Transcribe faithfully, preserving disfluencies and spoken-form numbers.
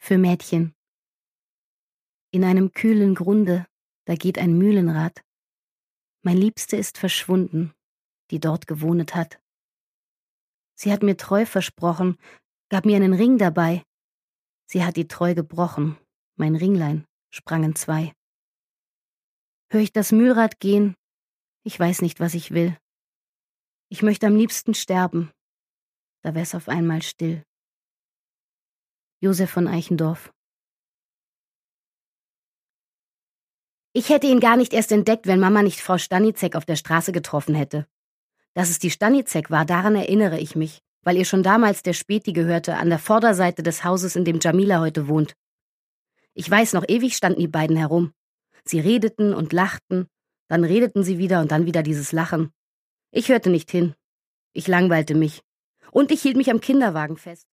Für Mädchen. In einem kühlen Grunde, da geht ein Mühlenrad. Mein Liebste ist verschwunden, die dort gewohnet hat. Sie hat mir treu versprochen, gab mir einen Ring dabei. Sie hat die Treu gebrochen, mein Ringlein sprang entzwei. Hör ich das Mühlrad gehen, ich weiß nicht, was ich will. Ich möchte am liebsten sterben, da wär's auf einmal still. Josef von Eichendorff. Ich hätte ihn gar nicht erst entdeckt, wenn Mama nicht Frau Staniszek auf der Straße getroffen hätte. Dass es die Staniszek war, daran erinnere ich mich, weil ihr schon damals der Späti gehörte, an der Vorderseite des Hauses, in dem Jamila heute wohnt. Ich weiß noch, ewig standen die beiden herum. Sie redeten und lachten, dann redeten sie wieder und dann wieder dieses Lachen. Ich hörte nicht hin. Ich langweilte mich. Und ich hielt mich am Kinderwagen fest.